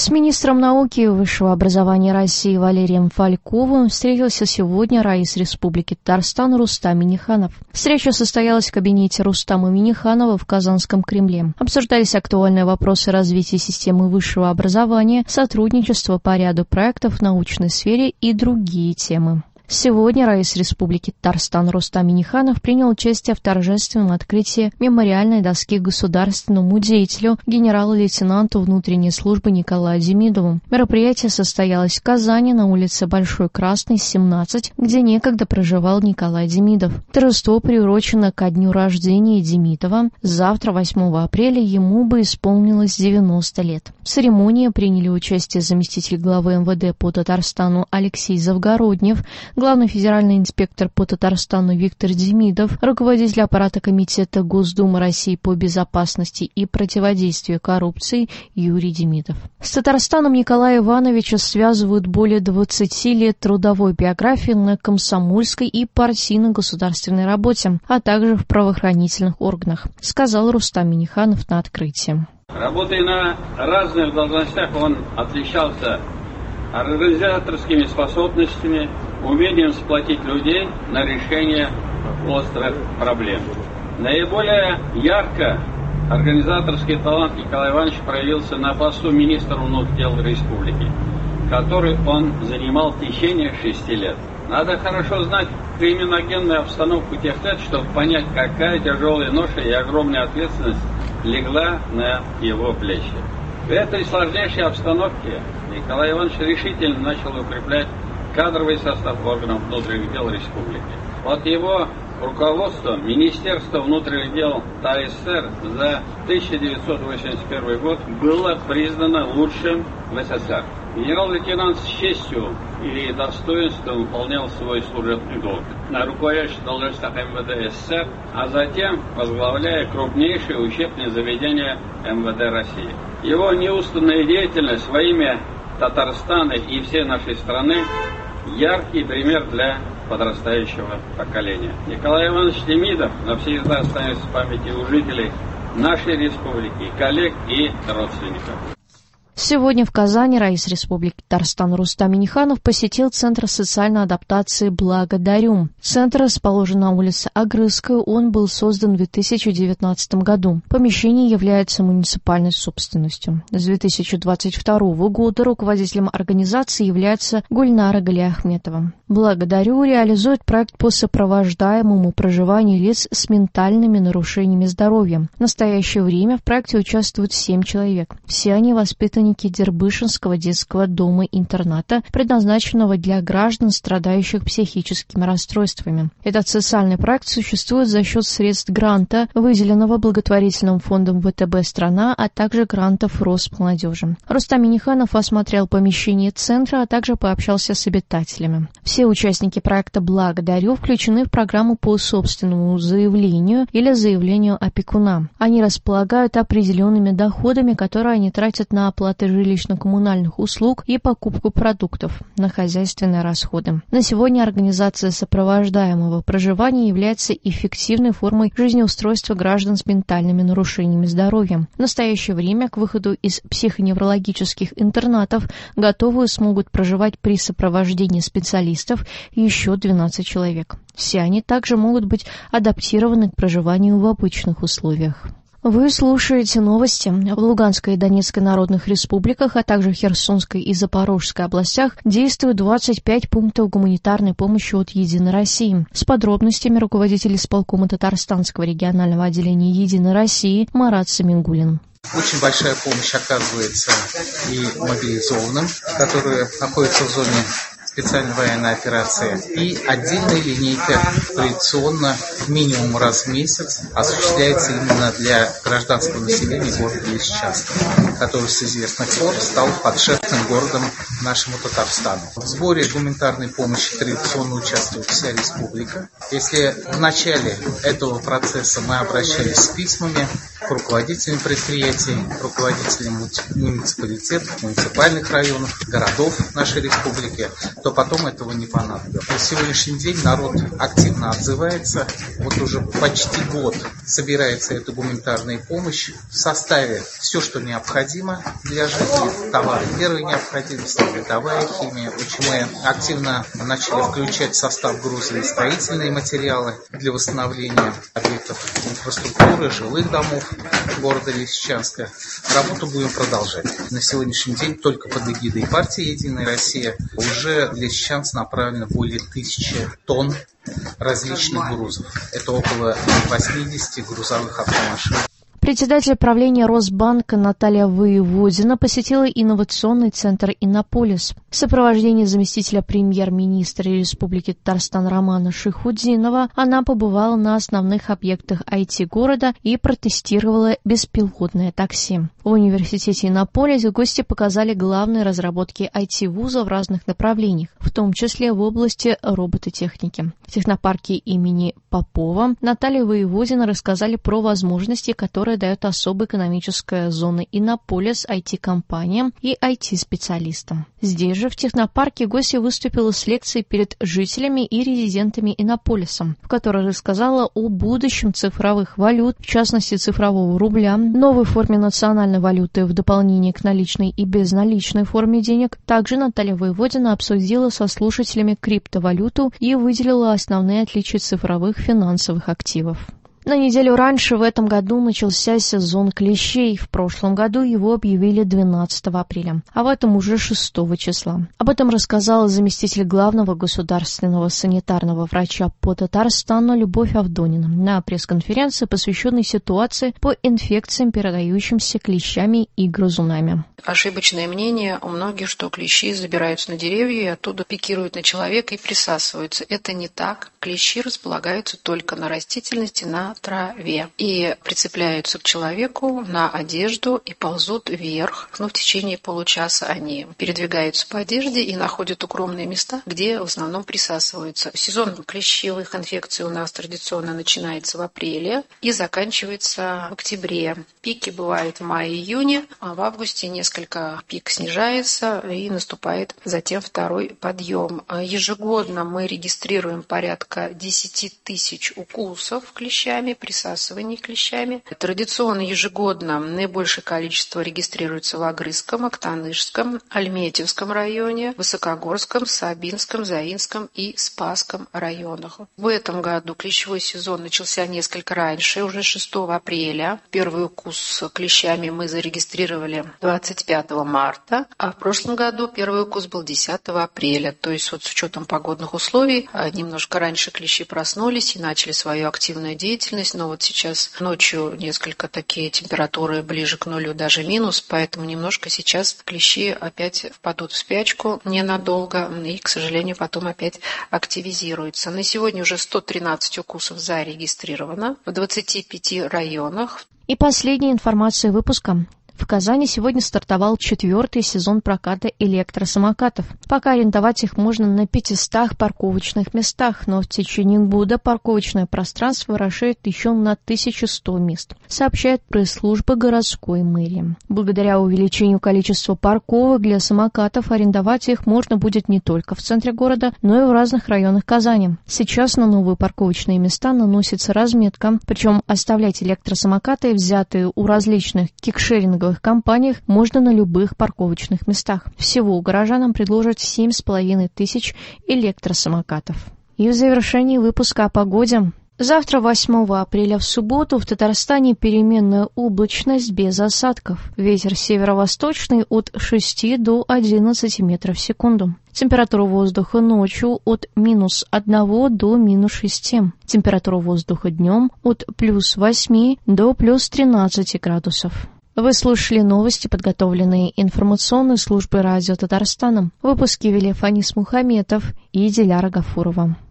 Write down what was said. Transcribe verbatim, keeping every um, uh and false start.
С министром науки и высшего образования России Валерием Фальковым встретился сегодня раис Республики Татарстан Рустам Минниханов. Встреча состоялась в кабинете Рустама Минниханова в Казанском Кремле. Обсуждались актуальные вопросы развития системы высшего образования, сотрудничества по ряду проектов в научной сфере и другие темы. Сегодня раис Республики Татарстан Рустам Минниханов принял участие в торжественном открытии мемориальной доски государственному деятелю, генералу-лейтенанту внутренней службы Николаю Демидову. Мероприятие состоялось в Казани на улице Большой Красной, семнадцать, где некогда проживал Николай Демидов. Торжество приурочено ко дню рождения Демидова. Завтра, восьмого апреля, ему бы исполнилось девяносто лет. В церемонии приняли участие заместитель главы эм вэ дэ по Татарстану Алексей Завгороднев, главный федеральный инспектор по Татарстану Виктор Демидов, руководитель аппарата Комитета Госдумы России по безопасности и противодействию коррупции Юрий Демидов. С Татарстаном Николая Ивановича связывают более двадцати лет трудовой биографии на комсомольской и партийно-государственной работе, а также в правоохранительных органах, сказал Рустам Минниханов на открытии. Работая на разных должностях, он отличался организаторскими способностями, умением сплотить людей на решение острых проблем. Наиболее ярко организаторский талант Николая Ивановича проявился на посту министра внутренних дел республики, который он занимал в течение шести лет. Надо хорошо знать криминогенную обстановку тех лет, чтобы понять, какая тяжелая ноша и огромная ответственность легла на его плечи. В этой сложнейшей обстановке Николай Иванович решительно начал укреплять кадровый состав органов внутренних дел республики. Под его руководством Министерство внутренних дел ТАССР за тысяча девятьсот восемьдесят первый год было признано лучшим в эс эс эс эр. Генерал-лейтенант с честью и достоинством выполнял свой служебный долг на руководящих должностях эм вэ дэ эс эс эс эр, а затем возглавляя крупнейшие учебные заведения эм вэ дэ России. Его неустанная деятельность во имя Татарстана и всей нашей страны яркий пример для подрастающего поколения. Николай Иванович Демидов навсегда останется в памяти у жителей нашей республики, коллег и родственников. Сегодня в Казани раис Республики Татарстан Рустам Минниханов посетил Центр социальной адаптации «Благодарю». Центр расположен на улице Огрызкая, он был создан в две тысячи девятнадцатом году. Помещение является муниципальной собственностью. С две тысячи двадцать второго года руководителем организации является Гульнара Галиахметова. «Благодарю» реализует проект по сопровождаемому проживанию лиц с ментальными нарушениями здоровья. В настоящее время в проекте участвуют семь человек. Все они воспитаны Дербышинского детского дома-интерната, предназначенного для граждан, страдающих психическими расстройствами. Этот социальный проект существует за счет средств гранта, выделенного благотворительным фондом вэ тэ бэ «Страна», а также грантов Росмолодежи. Рустам Минниханов осмотрел помещение центра, а также пообщался с обитателями. Все участники проекта «Благодарю» включены в программу по собственному заявлению или заявлению опекуна. Они располагают определенными доходами, которые они тратят на оплату жилищно-коммунальных услуг и покупку продуктов, на хозяйственные расходы. На сегодня организация сопровождаемого проживания является эффективной формой жизнеустройства граждан с ментальными нарушениями здоровья. В настоящее время к выходу из психоневрологических интернатов готовые смогут проживать при сопровождении специалистов еще двенадцать человек. Все они также могут быть адаптированы к проживанию в обычных условиях. Вы слушаете новости. В Луганской и Донецкой народных республиках, а также в Херсонской и Запорожской областях действуют двадцать пять пунктов гуманитарной помощи от «Единой России». С подробностями руководитель исполкома Татарстанского регионального отделения «Единой России» Марат Самингулин. Очень большая помощь оказывается и мобилизованным, которые находятся в зоне специальной военной операции, и отдельная линейка традиционно минимум раз в месяц осуществляется именно для гражданского населения города Лисичанска, который с известных пор стал подшефным городом нашему Татарстану. В сборе гуманитарной помощи традиционно участвует вся республика. Если в начале этого процесса мы обращались с письмами к руководителям предприятий, к руководителям муниципалитетов, муниципальных районов, городов нашей республики, то потом этого не понадобилось. На сегодняшний день народ активно отзывается. Вот уже почти год собирается эта гуманитарная помощь в составе все, что необходимо для жителей, товары первой необходимости, бытовая химия. Очень мы активно начали включать в состав груза и строительные материалы для восстановления объектов инфраструктуры, жилых домов города Лисичанска. Работу будем продолжать. На сегодняшний день только под эгидой партии «Единая Россия» уже в Лисичанск направлено более тысячи тонн различных грузов. Это около восьмидесяти грузовых автомашин. Председатель правления Росбанка Наталья Воеводина посетила инновационный центр «Иннополис». В сопровождении заместителя премьер-министра Республики Татарстан Романа Шайхутдинова она побывала на основных объектах ай ти города и протестировала беспилотное такси. В университете «Иннополис» гости показали главные разработки ай ти-вуза в разных направлениях, в том числе в области робототехники. В технопарке имени Попова Наталья Воеводина рассказали про возможности, которые дает особая экономическая зона Иннополис ай ти-компаниям и ай ти-специалистам. Здесь же, в технопарке, гостья выступила с лекцией перед жителями и резидентами Иннополиса, в которой рассказала о будущем цифровых валют, в частности цифрового рубля, новой форме национальной валюты в дополнение к наличной и безналичной форме денег. Также Наталья Воеводина обсудила со слушателями криптовалюту и выделила основные отличия цифровых финансовых активов. На неделю раньше в этом году начался сезон клещей. В прошлом году его объявили двенадцатого апреля, а в этом уже шестого числа. Об этом рассказала заместитель главного государственного санитарного врача по Татарстану Любовь Авдонина на пресс-конференции, посвященной ситуации по инфекциям, передающимся клещами и грызунами. Ошибочное мнение у многих, что клещи забираются на деревья и оттуда пикируют на человека и присасываются. Это не так. Клещи располагаются только на растительности, на траве и прицепляются к человеку на одежду и ползут вверх. Но в течение получаса они передвигаются по одежде и находят укромные места, где в основном присасываются. Сезон клещевых инфекций у нас традиционно начинается в апреле и заканчивается в октябре. Пики бывают в мае-июне, а в августе несколько пик снижается и наступает затем второй подъем. Ежегодно мы регистрируем порядка десять тысяч укусов клещами, присасываний клещами. Традиционно ежегодно наибольшее количество регистрируется в Агрызском, Актанышском, Альметьевском районе, Высокогорском, Сабинском, Заинском и Спасском районах. В этом году клещевой сезон начался несколько раньше, уже шестого апреля. Первый укус клещами мы зарегистрировали двадцать пятого марта, а в прошлом году первый укус был десятого апреля. То есть вот с учетом погодных условий немножко раньше клещи проснулись и начали свою активную деятельность. Но вот сейчас ночью несколько такие температуры ближе к нулю, даже минус, поэтому немножко сейчас клещи опять впадут в спячку ненадолго и, к сожалению, потом опять активизируются. На сегодня уже сто тринадцать укусов зарегистрировано в двадцати пяти районах. И последняя информация выпуска. В Казани сегодня стартовал четвертый сезон проката электросамокатов. Пока арендовать их можно на пятистах парковочных местах, но в течение года парковочное пространство расширит еще на тысячу сто мест, сообщает пресс-служба городской мэрии. Благодаря увеличению количества парковок для самокатов арендовать их можно будет не только в центре города, но и в разных районах Казани. Сейчас на новые парковочные места наносится разметка, причем оставлять электросамокаты, взятые у различных кикшеринговых компаниях, можно на любых парковочных местах. Всего горожанам предложат семь с половиной тысяч электросамокатов. И в завершении выпуска о погоде. Завтра, восьмого апреля, в субботу, в Татарстане переменная облачность без осадков. Ветер северо-восточный от шести до одиннадцати метров в секунду. Температура воздуха ночью от минус одного до минус шести. Температура воздуха днем от плюс восьми до плюс тринадцати градусов. Вы слушали новости, подготовленные информационной службой радио Татарстана. В выпуске вели Фанис Мухаметов и Диляра Гафурова.